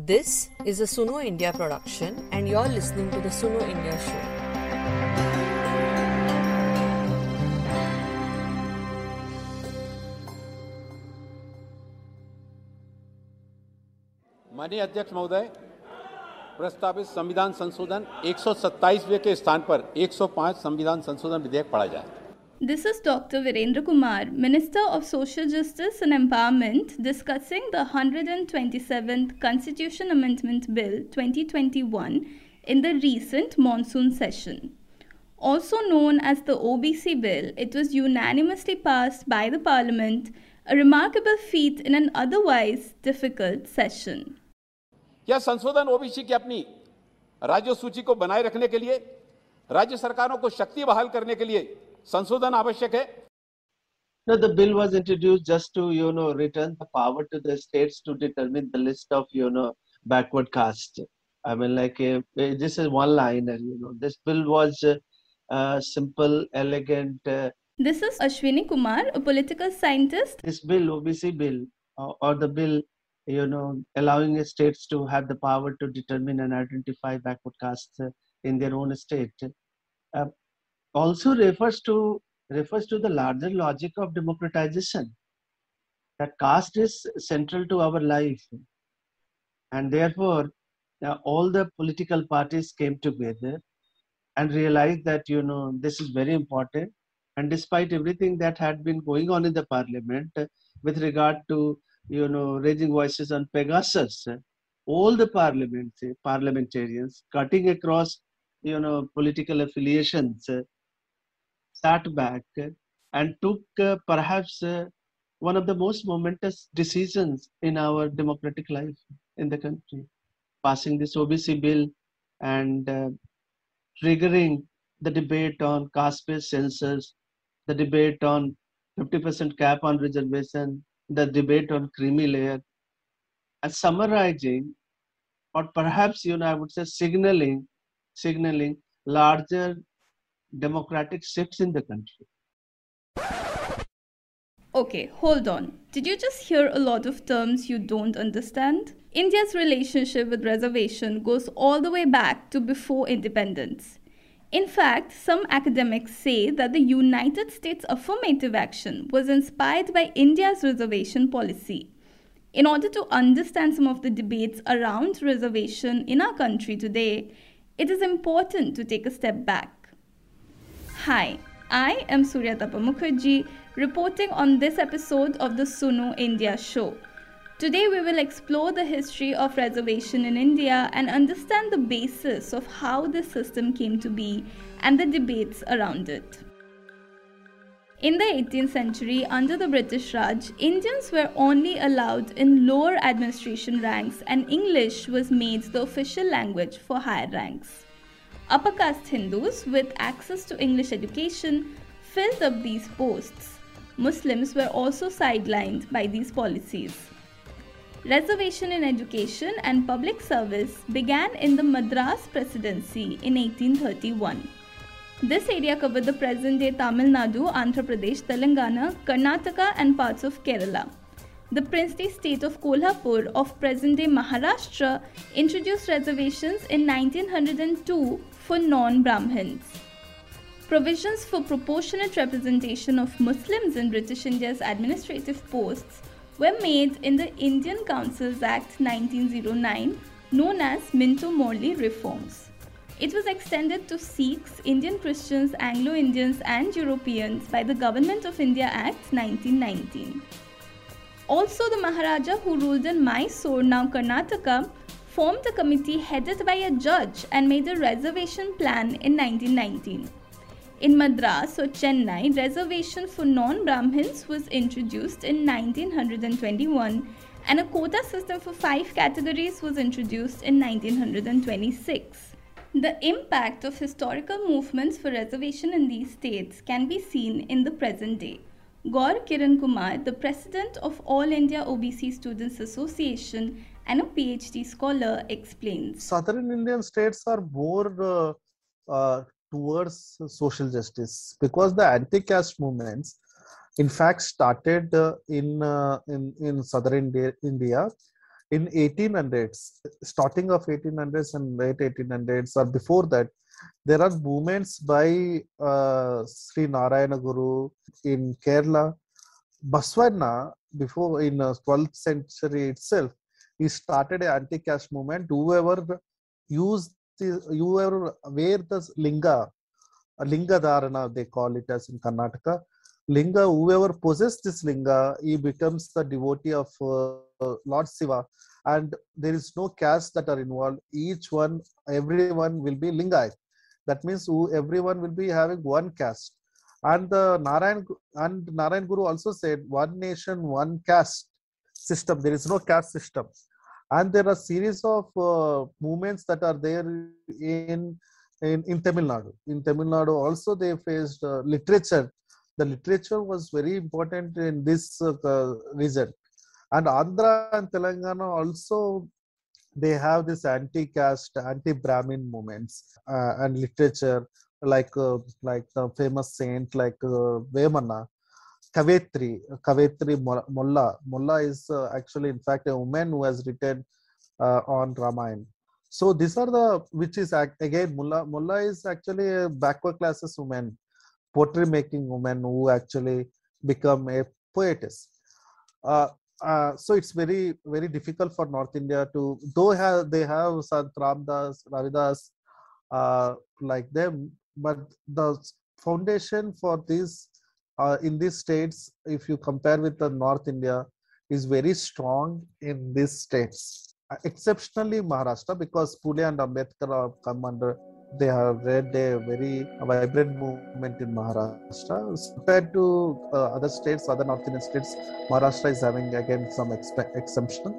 This is a Suno India production, and you're listening to the Suno India Show. माननीय अध्यक्ष महोदय, प्रस्तावित संविधान संशोधन 127वें के स्थान पर 105 संविधान संशोधन विधेयक पढ़ा जाए। This is Dr. Virendra Kumar, Minister of Social Justice and Empowerment, discussing the 127th Constitution Amendment Bill 2021 in the recent monsoon session. Also known as the OBC Bill, it was unanimously passed by the Parliament, a remarkable feat in an otherwise difficult session. यह संशोधन OBC की अपनी राज्य सूची को बनाए रखने के लिए, राज्य सरकारों को शक्ति बहाल करने के लिए संशोधन आवश्यक है। No, the bill was introduced just to, return the power to the states to determine the list of, backward caste. I mean, this is one liner, This bill was simple, elegant. This is Ashwini Kumar, a political scientist. This bill, OBC bill, or the bill, allowing states to have the power to determine and identify backward castes in their own state, also refers to the larger logic of democratization, that caste is central to our life, and therefore all the political parties came together and realized that this is very important. And despite everything that had been going on in the parliament with regard to raising voices on Pegasus, all the parliamentarians cutting across political affiliations sat back and took perhaps one of the most momentous decisions in our democratic life in the country, passing this OBC bill and triggering the debate on caste-based census, the debate on 50% cap on reservation, the debate on creamy layer, and summarizing, or perhaps I would say signaling larger democratic shifts in the country. Okay, hold on. Did you just hear a lot of terms you don't understand? India's relationship with reservation goes all the way back to before independence. In fact, some academics say that the United States affirmative action was inspired by India's reservation policy. In order to understand some of the debates around reservation in our country today, it is important to take a step back. Hi, I am Suryatapa Mukherjee, reporting on this episode of the Suno India Show. Today we will explore the history of reservation in India and understand the basis of how this system came to be and the debates around it. In the 18th century, under the British Raj, Indians were only allowed in lower administration ranks, and English was made the official language for higher ranks. Upper caste Hindus with access to English education filled up these posts. Muslims were also sidelined by these policies. Reservation in education and public service began in the Madras Presidency in 1831. This area covered the present-day Tamil Nadu, Andhra Pradesh, Telangana, Karnataka and parts of Kerala. The princely state of Kolhapur of present-day Maharashtra introduced reservations in 1902 for non-Brahmins. Provisions for proportionate representation of Muslims in British India's administrative posts were made in the Indian Councils Act 1909, known as Minto-Morley Reforms. It was extended to Sikhs, Indian Christians, Anglo-Indians and Europeans by the Government of India Act 1919. Also, the Maharaja who ruled in Mysore, now Karnataka, formed a committee headed by a judge and made a reservation plan in 1919. In Madras or Chennai, reservation for non-Brahmins was introduced in 1921 and a quota system for 5 categories was introduced in 1926. The impact of historical movements for reservation in these states can be seen in the present day. Gaur Kiran Kumar, the president of All India OBC Students Association and a PhD scholar, explains. Southern Indian states are more towards social justice because the anti-caste movements in fact started in southern India in 1800s, starting of 1800s and late 1800s or before that, there are movements by Sri Narayana Guru in Kerala. Baswana, before in 12th century itself, he started an anti-caste movement. Whoever wear the linga dharana, they call it as in Karnataka. Linga, whoever possesses this linga, he becomes the devotee of Lord Shiva, and there is no caste that are involved. Everyone will be lingayat. That means everyone will be having one caste. And Narayan Guru also said, one nation, one caste system. There is no caste system. And there are series of movements that are there in Tamil Nadu. In Tamil Nadu also they faced literature. The literature was very important in this region. And Andhra and Telangana also, they have this anti-caste, anti-Brahmin movements and literature, like the famous saint like Vemana, Kavitri Molla. Molla is actually, in fact, a woman who has written on Ramayana. So these are which is again, Molla is actually a backward classes woman, pottery making woman who actually become a poetess. So it's very, very difficult for North India to, though they have Sant Ramdas, Ravidas like them, but the foundation for this in these states, if you compare with the North India, is very strong in these states. Exceptionally Maharashtra, because Phule and Ambedkar have come under, they have led a very vibrant movement in Maharashtra. Compared to other states, other North Indian states, Maharashtra is having again some exemption.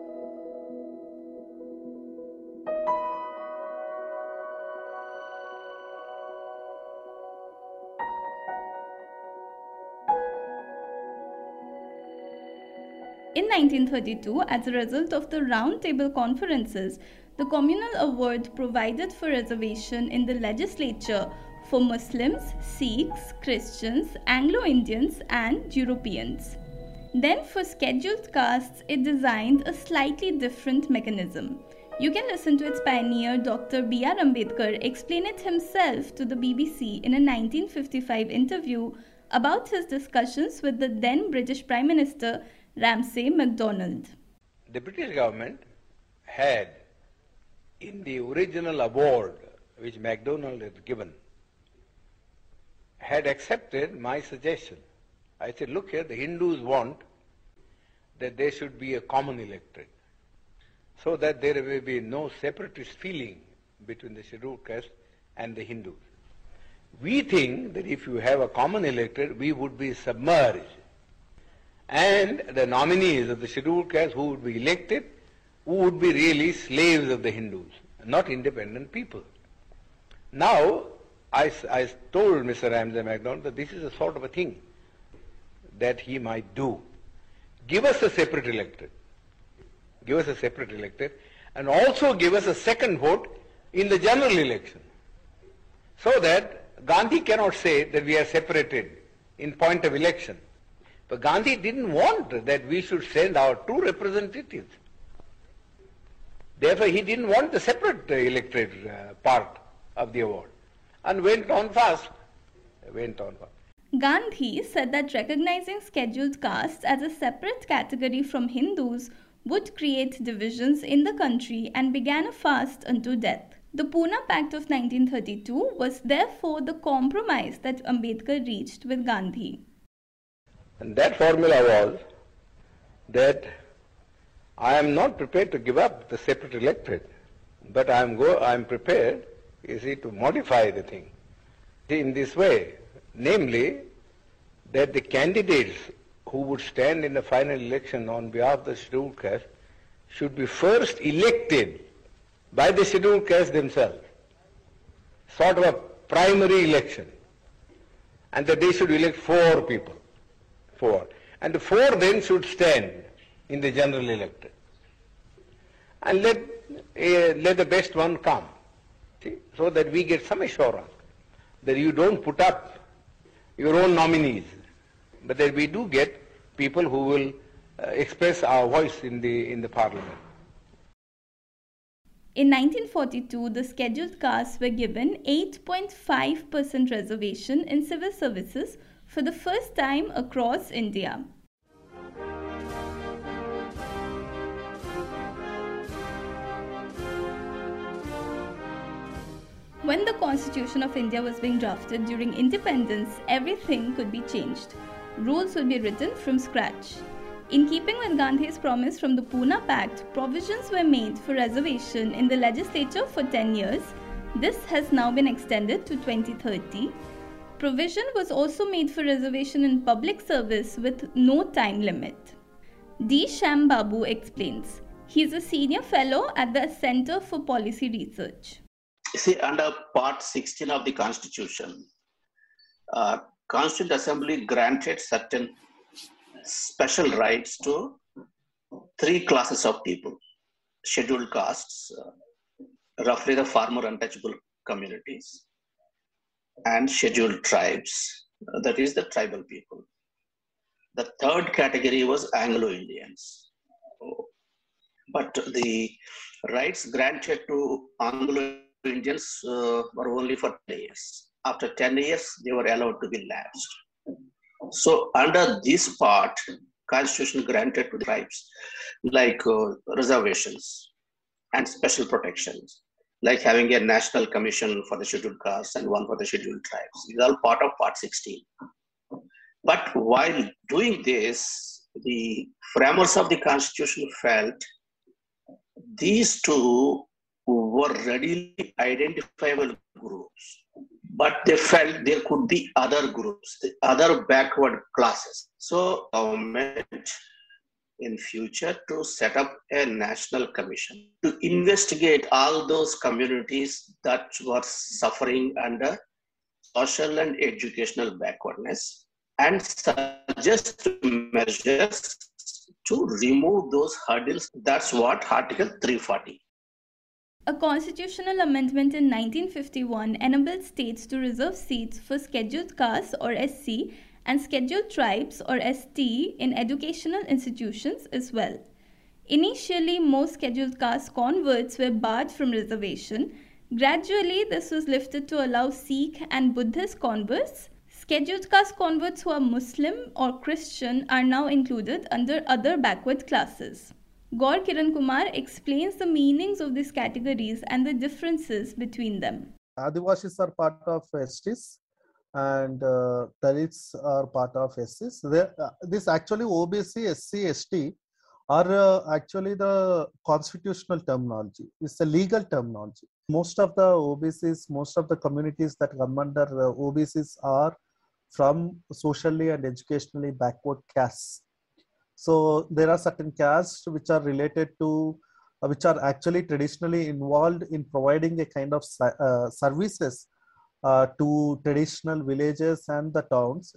In 1932, as a result of the Round Table Conferences, the communal award provided for reservation in the legislature for Muslims, Sikhs, Christians, Anglo-Indians and Europeans. Then for scheduled castes, it designed a slightly different mechanism. You can listen to its pioneer Dr. B.R. Ambedkar explain it himself to the BBC in a 1955 interview about his discussions with the then British Prime Minister Ramsay MacDonald. The British government had, in the original award which MacDonald had given, had accepted my suggestion. I said, look here, the Hindus want that there should be a common electorate, so that there will be no separatist feeling between the scheduled caste and the Hindus. We think that if you have a common electorate, we would be submerged, and the nominees of the scheduled caste who would be elected, who would be really slaves of the Hindus, not independent people. Now, I told Mr. Ramsay MacDonald that this is a sort of a thing that he might do. Give us a separate electorate. Give us a separate electorate, and also give us a second vote in the general election, so that Gandhi cannot say that we are separated in point of election. But Gandhi didn't want that we should send our two representatives. Therefore, he didn't want the separate electorate part of the award, and went on fast. Gandhi said that recognizing scheduled castes as a separate category from Hindus would create divisions in the country and began a fast unto death. The Pune Pact of 1932 was therefore the compromise that Ambedkar reached with Gandhi. And that formula was that I am not prepared to give up the separate electorate, but I am prepared, you see, to modify the thing in this way, namely that the candidates who would stand in the final election on behalf of the scheduled caste should be first elected by the scheduled caste themselves, sort of a primary election, and that they should elect 4 people. 4. And the 4 then should stand in the general electorate. And let the best one come, see, so that we get some assurance that you don't put up your own nominees, but that we do get people who will express our voice in the parliament. In 1942, the scheduled castes were given 8.5% reservation in civil services for the first time across India. When the Constitution of India was being drafted during independence, everything could be changed. Rules would be written from scratch. In keeping with Gandhi's promise from the Pune Pact, provisions were made for reservation in the legislature for 10 years. This has now been extended to 2030. Provision was also made for reservation in public service with no time limit. D. Shyam Babu explains. He is a senior fellow at the Center for Policy Research. See, under Part 16 of the Constitution, Constituent Assembly granted certain special rights to three classes of people: scheduled castes, roughly the farmer untouchable communities, and scheduled tribes, that is the tribal people. The third category was Anglo-Indians. But the rights granted to Anglo-Indians were only for 10 years. After 10 years, they were allowed to be lapsed. So under this part, Constitution granted to the tribes like reservations and special protections, like having a national commission for the scheduled castes and one for the scheduled tribes. These are all part of Part 16. But while doing this, the framers of the Constitution felt these two were readily identifiable groups. But they felt there could be other groups, the other backward classes. So government in future to set up a national commission to investigate all those communities that were suffering under social and educational backwardness and suggest measures to remove those hurdles. That's what Article 340. A constitutional amendment in 1951 enabled states to reserve seats for scheduled castes or SC and scheduled tribes or ST in educational institutions as well. Initially, most scheduled caste converts were barred from reservation. Gradually, this was lifted to allow Sikh and Buddhist converts. Scheduled caste converts who are Muslim or Christian are now included under other backward classes. Gaur Kiran Kumar explains the meanings of these categories and the differences between them. Adivashis are part of STs and Dalits are part of SCs. This actually OBC, SC, ST are actually the constitutional terminology. It's a legal terminology. Most of the OBCs, most of the communities that come under OBCs are from socially and educationally backward castes. So there are certain castes which are related to, which are actually traditionally involved in providing a kind of services to traditional villages and the towns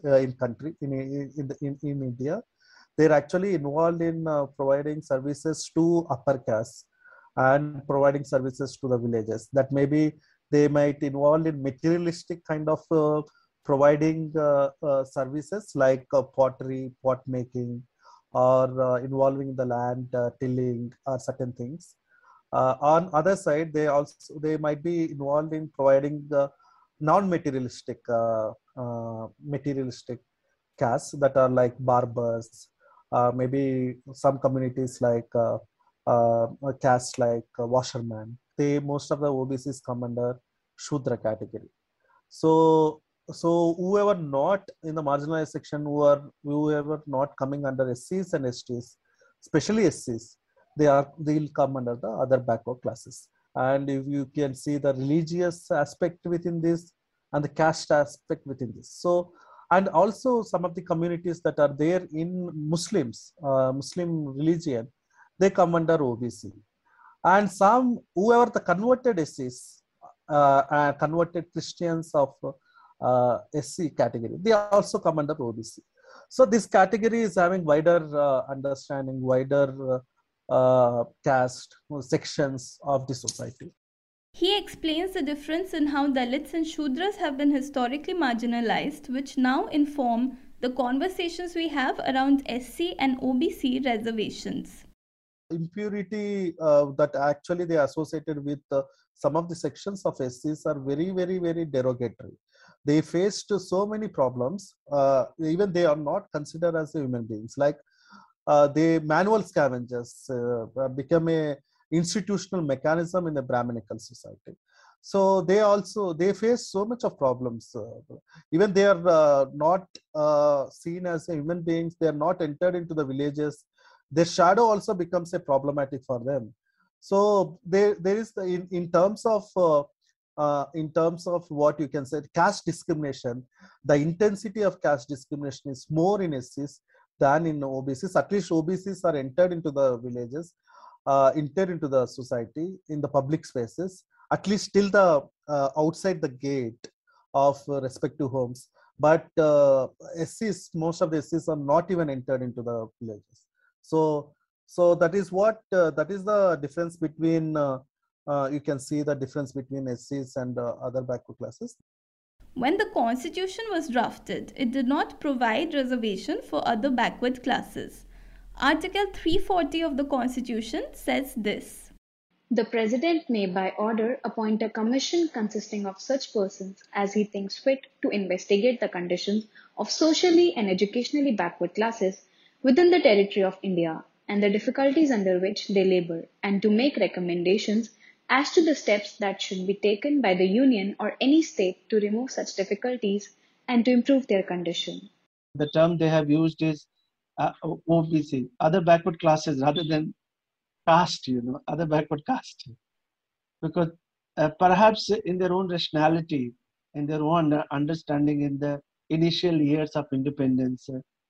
in India. They're actually involved in providing services to upper castes and providing services to the villages. That maybe they might involve in materialistic kind of providing services like pottery, pot making, or involving the land tilling or certain things. On other side, they might be involved in providing non-materialistic materialistic castes that are like barbers, maybe some communities like castes like washerman. Most of the OBCs come under Shudra category. So whoever not in the marginalized section, whoever not coming under SCs and STs, especially SCs, they'll come under the other backward classes. And if you can see the religious aspect within this and the caste aspect within this. So, and also some of the communities that are there in Muslims, Muslim religion, they come under OBC. And some, whoever the converted SCs, converted Christians of SC category, they also come under OBC. So this category is having wider understanding, wider caste sections of the society. He explains the difference in how Dalits and Shudras have been historically marginalized, which now inform the conversations we have around SC and OBC reservations. Impurity that actually they associated with some of the sections of SCs are very, very, very derogatory. They faced so many problems. Even they are not considered as human beings. Like the manual scavengers become a institutional mechanism in a Brahminical society. So they face so much of problems. Even they are not seen as human beings. They are not entered into the villages. Their shadow also becomes a problematic for them. So there is in terms of what you can say caste discrimination, the intensity of caste discrimination is more in SCs than in OBCs. At least OBCs are entered into the villages, entered into the society in the public spaces, at least till the outside the gate of respective homes. But SCs, most of the SCs are not even entered into the villages. So that is what that is the difference between you can see the difference between SCs and other backward classes. When the constitution was drafted, it did not provide reservation for other backward classes. Article 340 of the constitution says this: The President may by order appoint a commission consisting of such persons as he thinks fit to investigate the conditions of socially and educationally backward classes within the territory of India and the difficulties under which they labor, and to make recommendations as to the steps that should be taken by the Union or any state to remove such difficulties and to improve their condition. The term they have used is OBC, other backward classes, rather than caste, other backward caste. Because perhaps in their own rationality, in their own understanding in the initial years of independence,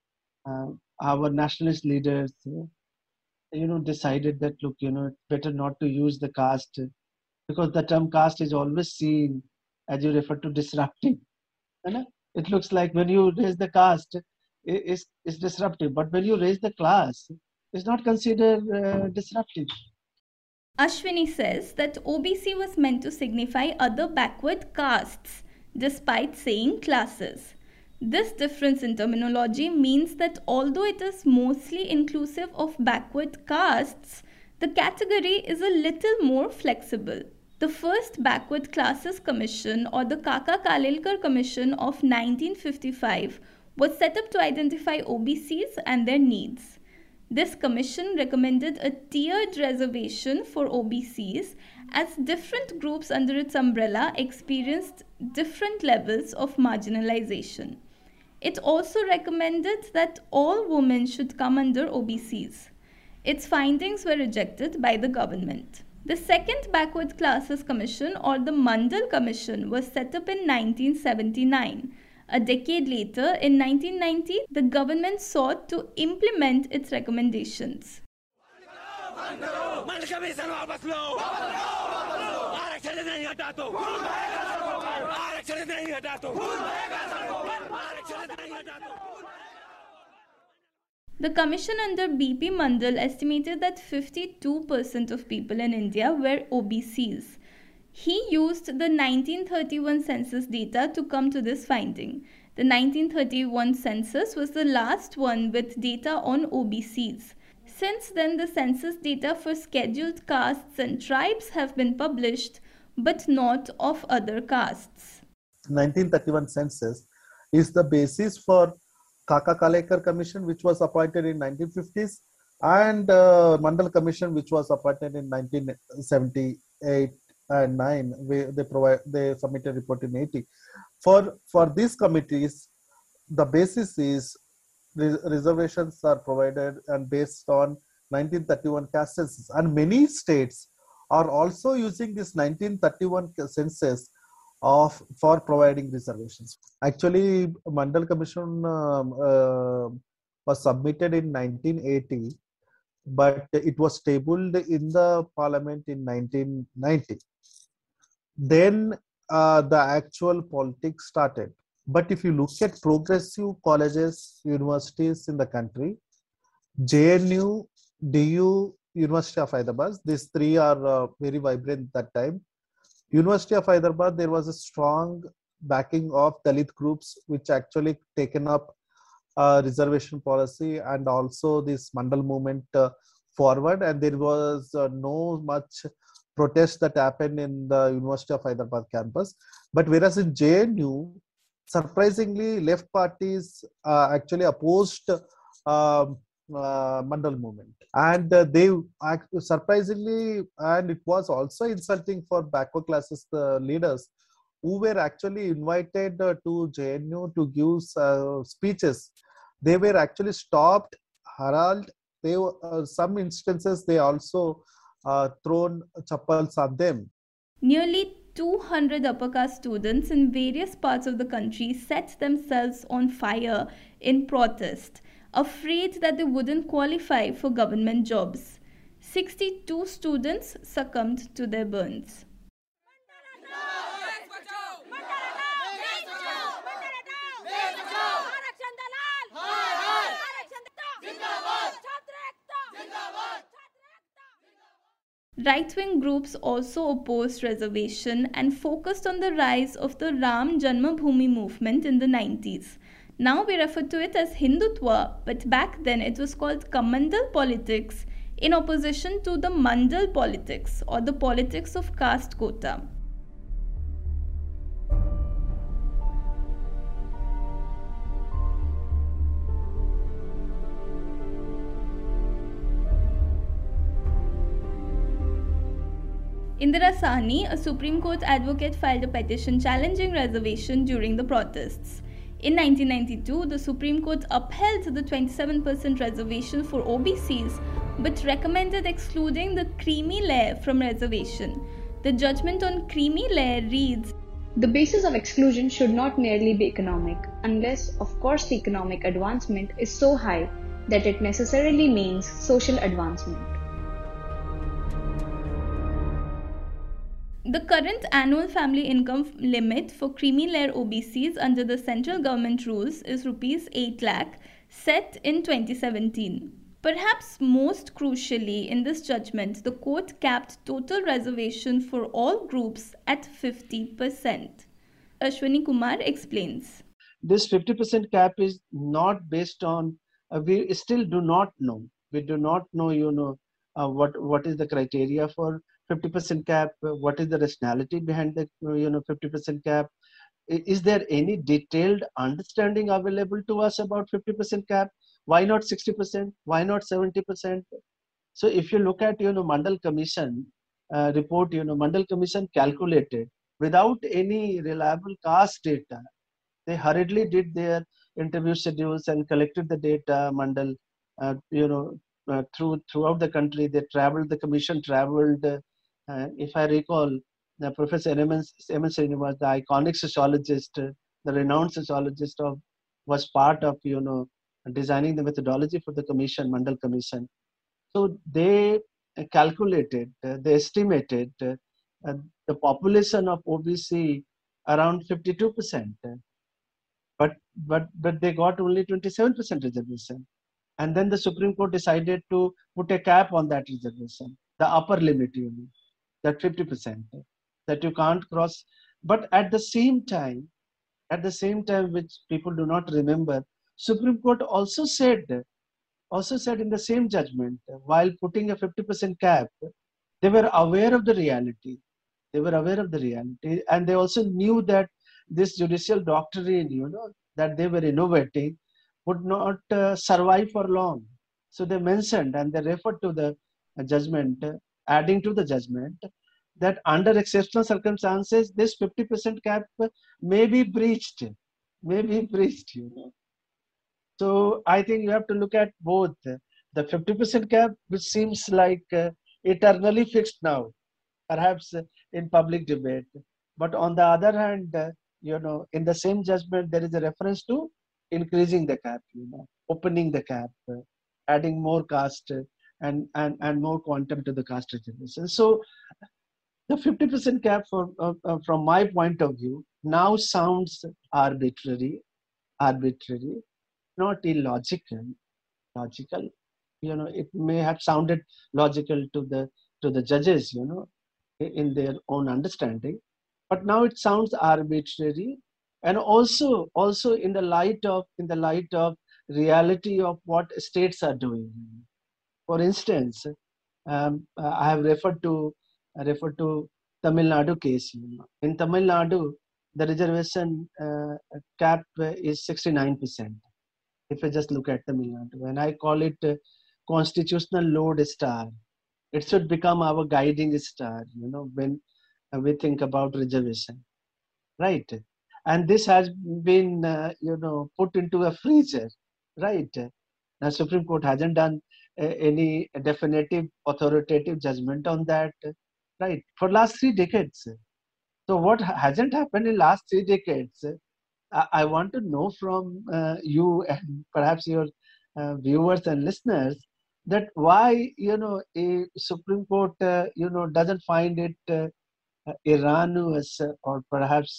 our nationalist leaders, decided that, look, it's better not to use the caste, because the term caste is always seen, as you refer to, disrupting. It looks like when you raise the caste, it's disruptive, but when you raise the class, it's not considered disruptive. Ashwini says that OBC was meant to signify other backward castes, despite saying classes. This difference in terminology means that although it is mostly inclusive of backward castes, the category is a little more flexible. The first Backward Classes Commission, or the Kaka Kalelkar Commission of 1955, was set up to identify OBCs and their needs. This commission recommended a tiered reservation for OBCs, as different groups under its umbrella experienced different levels of marginalization. It also recommended that all women should come under OBCs. Its findings were rejected by the government. The second Backward Classes Commission, or the Mandal Commission, was set up in 1979. A decade later, in 1990, the government sought to implement its recommendations. The commission under BP Mandal estimated that 52% of people in India were OBCs. He used the 1931 census data to come to this finding. The 1931 census was the last one with data on OBCs. Since then, the census data for scheduled castes and tribes have been published, but not of other castes. 1931 census is the basis for Kaka Kalekar Commission, which was appointed in 1950s, and Mandal Commission, which was appointed in 1978 and 9. They submitted a report in 80. For these committees, the basis is reservations are provided and based on 1931 caste census, and many states are also using this 1931 census for providing reservations. Actually, Mandal Commission was submitted in 1980, but it was tabled in the parliament in 1990. Then the actual politics started. But if you look at progressive colleges, universities in the country, JNU, DU, University of Hyderabad, these three are very vibrant that time. University of Hyderabad, there was a strong backing of Dalit groups, which actually taken up reservation policy and also this Mandal movement forward, and there was no much protest that happened in the University of Hyderabad campus. But whereas in JNU, surprisingly, left parties actually opposed Mandal movement, and they surprisingly, and it was also insulting for backward classes leaders who were actually invited to JNU to give speeches. They were actually stopped, harassed. They some instances they also thrown chappals on them. Nearly 200 upper caste students in various parts of the country set themselves on fire in protest, afraid that they wouldn't qualify for government jobs. 62 students succumbed to their burns. Right-wing groups also opposed reservation and focused on the rise of the Ram Janmabhoomi movement in the 90s. Now we refer to it as Hindutva, but back then it was called Kamandal politics in opposition to the Mandal politics or the politics of caste quota. Indira Sahni, a Supreme Court advocate, filed a petition challenging reservation during the protests. In 1992, the Supreme Court upheld the 27% reservation for OBCs but recommended excluding the creamy layer from reservation. The judgment on creamy layer reads, The basis of exclusion should not merely be economic, unless, of course, the economic advancement is so high that it necessarily means social advancement. The current annual family income limit for creamy layer OBCs under the central government rules is Rs 8 lakh, set in 2017. Perhaps most crucially in this judgment, the court capped total reservation for all groups at 50%. Ashwini Kumar explains. This 50% cap is not based on, we still do not know. We do not know, what is the criteria for 50% cap, what is the rationality behind the 50% cap. Is there any detailed understanding available to us about 50% cap? Why not 60%? Why not 70%? So if you look at Mandal Commission report, Mandal Commission calculated without any reliable caste data. They hurriedly did their interview schedules and collected the data. Mandal, throughout the country, they traveled. The commission traveled. If I recall, Professor M.N. Srinivas, the iconic sociologist, the renowned sociologist, was part of designing the methodology for the commission, Mandal Commission. So they calculated, they estimated the population of OBC around 52%, but they got only 27% reservation. And then the Supreme Court decided to put a cap on that reservation, the upper limit, that 50%, that you can't cross. But at the same time, which people do not remember, Supreme Court also said in the same judgment, while putting a 50% cap, they were aware of the reality. And they also knew that this judicial doctrine, that they were innovating, would not survive for long. So they mentioned and they referred to the judgment, adding to the judgment, that under exceptional circumstances, this 50% cap may be breached. So I think you have to look at both. The 50% cap, which seems like eternally fixed now, perhaps in public debate. But on the other hand, in the same judgment, there is a reference to increasing the cap, opening the cap, adding more caste and more quantum to the caste reservation. So the 50% cap, from my point of view, now sounds arbitrary, not illogical. It may have sounded logical to the judges, in their own understanding, but now it sounds arbitrary, and also in the light of reality of what states are doing. For instance, I have referred to Tamil Nadu case. In Tamil Nadu, the reservation cap is 69%. If I just look at Tamil Nadu, and I call it constitutional lodestar, it should become our guiding star. When we think about reservation, right? And this has been put into a freezer, right? Now Supreme Court hasn't done any definitive authoritative judgment on that, right? For last 3 decades. So what hasn't happened in last 3 decades? I want to know from you and perhaps your viewers and listeners that why a Supreme Court doesn't find it erroneous or perhaps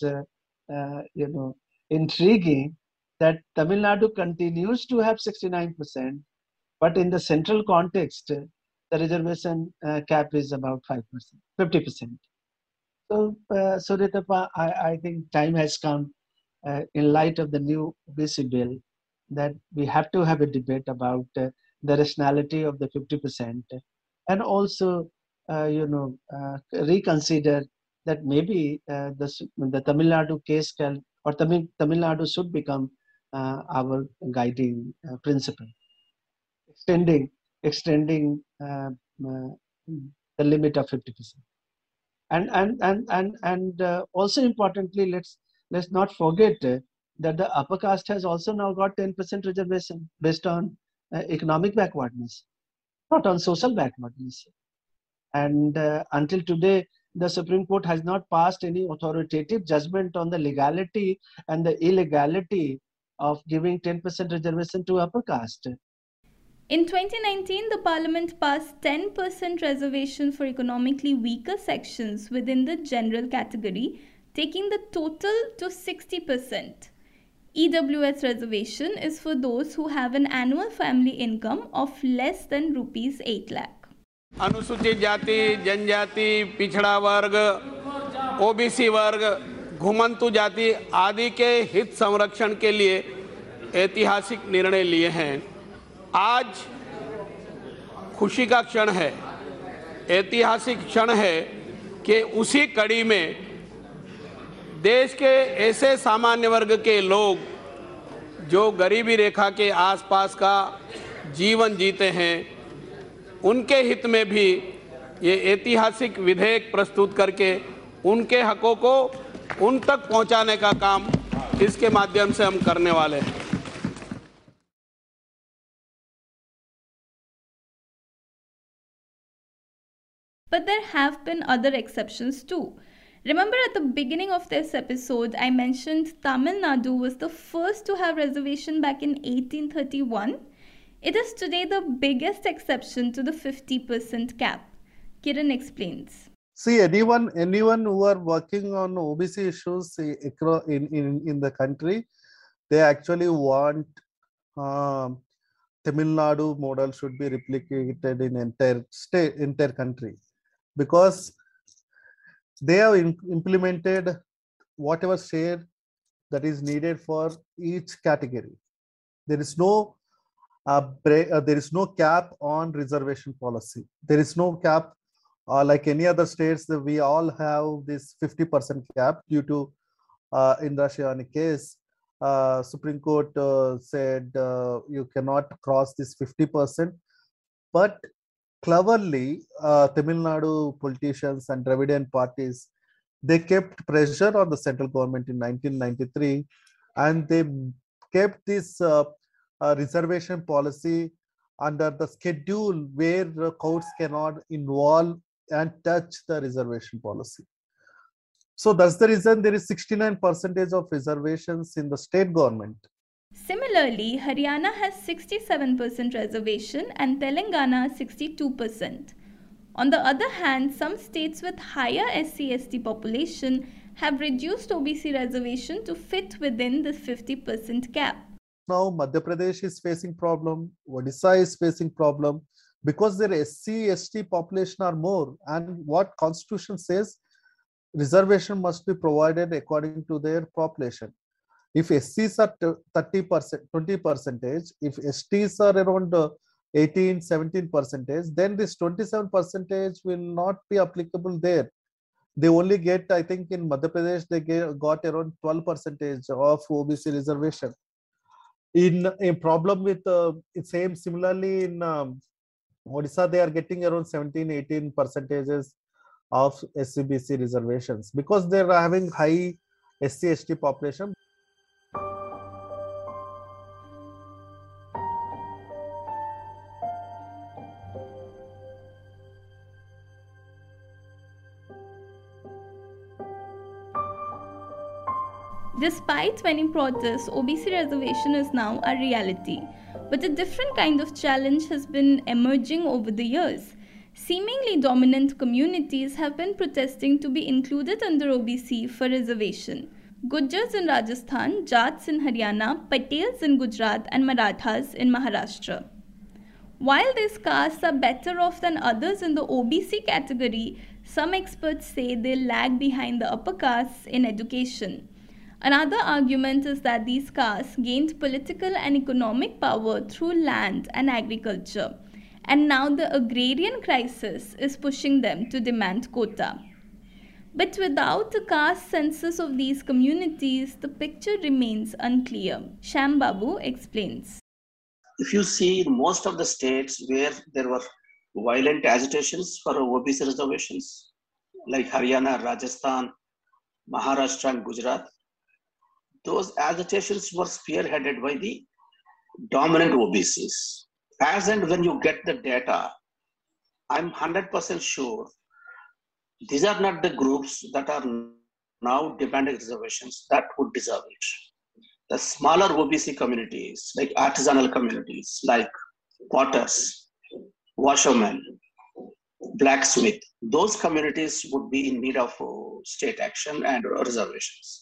intriguing that Tamil Nadu continues to have 69%, but in the central context, the reservation cap is about 5%, 50%. So, Suritapa, I think time has come in light of the new BC bill that we have to have a debate about the rationality of the 50% and also, reconsider that maybe the Tamil Nadu case Tamil Nadu should become our guiding principle, extending the limit of 50%. And also importantly, let's not forget that the upper caste has also now got 10% reservation based on economic backwardness, not on social backwardness. And until today, the Supreme Court has not passed any authoritative judgment on the legality and the illegality of giving 10% reservation to upper caste. In 2019, the Parliament passed 10% reservation for economically weaker sections within the general category, taking the total to 60%. EWS reservation is for those who have an annual family income of less than rupees 8 lakh. अनुसूचित जाति, जनजाति, पिछड़ा वर्ग, OBC वर्ग, घुमंतु जाति आदि के हित संरक्षण के लिए ऐतिहासिक निर्णय लिए हैं। आज खुशी का क्षण है, ऐतिहासिक क्षण है कि उसी कड़ी में देश के ऐसे सामान्य वर्ग के लोग जो गरीबी रेखा के आसपास का जीवन जीते हैं, उनके हित में भी ये ऐतिहासिक विधेयक प्रस्तुत करके उनके हकों को उन तक पहुंचाने का काम इसके माध्यम से हम करने वाले हैं। But there have been other exceptions too. Remember at the beginning of this episode, I mentioned Tamil Nadu was the first to have reservation back in 1831. It is today the biggest exception to the 50% cap. Kiran explains. See, anyone who are working on OBC issues in the country, they actually want Tamil Nadu model should be replicated in entire country, because they have implemented whatever share that is needed for each category. There is no cap on reservation policy. There is no cap like any other states. That we all have this 50% cap due to Indra Shivani case. Supreme Court said you cannot cross this 50%. But cleverly, Tamil Nadu politicians and Dravidian parties, they kept pressure on the central government in 1993, and they kept this reservation policy under the schedule where the courts cannot involve and touch the reservation policy. So that's the reason there is 69% of reservations in the state government. Similarly, Haryana has 67% reservation and Telangana 62%. On the other hand, some states with higher SC/ST population have reduced OBC reservation to fit within the 50% cap. Now Madhya Pradesh is facing problem, Odisha is facing problem, because their SC/ST population are more, and what constitution says, reservation must be provided according to their population. If SCs are 30%, 20%, if STs are around 18, 17%, then this 27% will not be applicable there. They only get, I think in Madhya Pradesh, they got around 12% of OBC reservation. In a problem with similarly in Odisha, they are getting around 17, 18% of SCBC reservations because they are having high SC/ST population. Despite many protests, OBC reservation is now a reality. But a different kind of challenge has been emerging over the years. Seemingly dominant communities have been protesting to be included under OBC for reservation. Gujars in Rajasthan, Jats in Haryana, Patels in Gujarat and Marathas in Maharashtra. While these castes are better off than others in the OBC category, some experts say they lag behind the upper castes in education. Another argument is that these castes gained political and economic power through land and agriculture, and now the agrarian crisis is pushing them to demand quota. But without a caste census of these communities, the picture remains unclear. Shyam Babu explains. If you see in most of the states where there were violent agitations for OBC reservations, like Haryana, Rajasthan, Maharashtra and Gujarat, those agitations were spearheaded by the dominant OBCs. As and when you get the data, I'm 100% sure these are not the groups that are now demanding reservations that would deserve it. The smaller OBC communities, like artisanal communities, like potters, washermen, blacksmith, those communities would be in need of state action and reservations.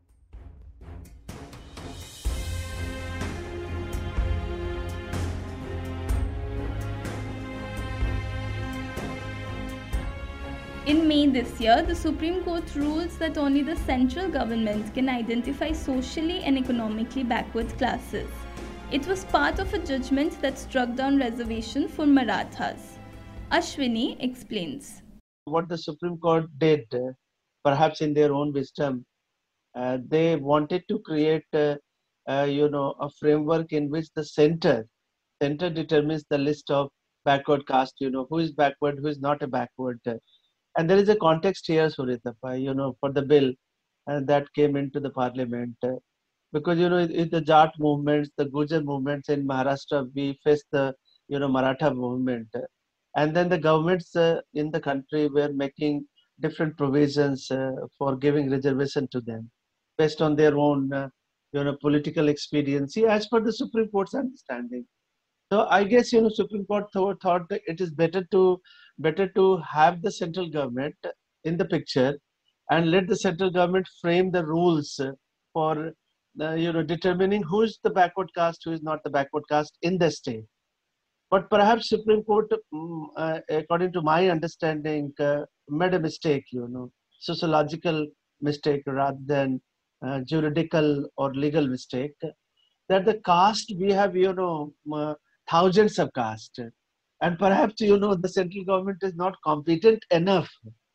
In May this year, the Supreme Court rules that only the central government can identify socially and economically backward classes. It was part of a judgment that struck down reservation for Marathas. Ashwini explains. What the Supreme Court did, perhaps in their own wisdom, they wanted to create a framework in which the center determines the list of backward caste, who is backward, who is not a backward. And there is a context here, Suritapa, for the bill that came into the parliament. Because, in the Jat movements, the Gujar movements in Maharashtra, we faced the, Maratha movement. And then the governments in the country were making different provisions for giving reservation to them based on their own, political expediency as per the Supreme Court's understanding. So I guess, Supreme Court thought that it is better to have the central government in the picture and let the central government frame the rules for determining who is the backward caste, who is not the backward caste in the state. But perhaps Supreme Court, according to my understanding, made a mistake, sociological mistake rather than juridical or legal mistake. That the caste, we have, thousands of castes. And perhaps, the central government is not competent enough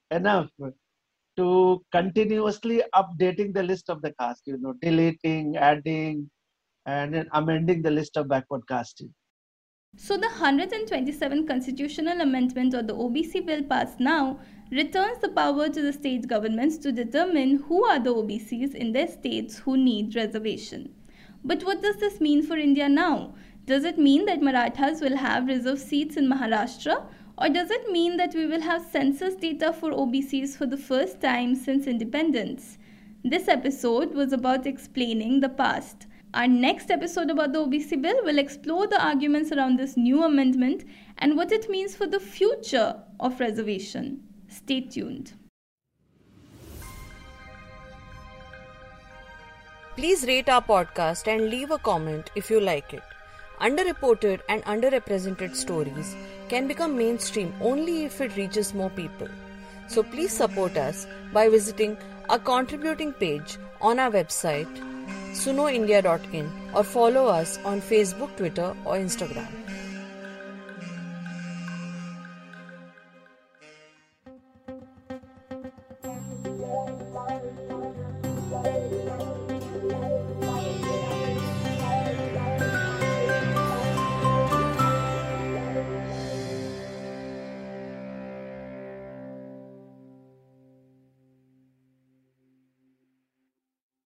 to continuously updating the list of the caste, deleting, adding, and then amending the list of backward castes. So the 127th constitutional amendment or the OBC bill passed now returns the power to the state governments to determine who are the OBCs in their states who need reservation. But what does this mean for India now? Does it mean that Marathas will have reserved seats in Maharashtra? Or does it mean that we will have census data for OBCs for the first time since independence? This episode was about explaining the past. Our next episode about the OBC bill will explore the arguments around this new amendment and what it means for the future of reservation. Stay tuned. Please rate our podcast and leave a comment if you like it. Underreported and underrepresented stories can become mainstream only if it reaches more people. So please support us by visiting our contributing page on our website sunoindia.in or follow us on Facebook, Twitter or Instagram.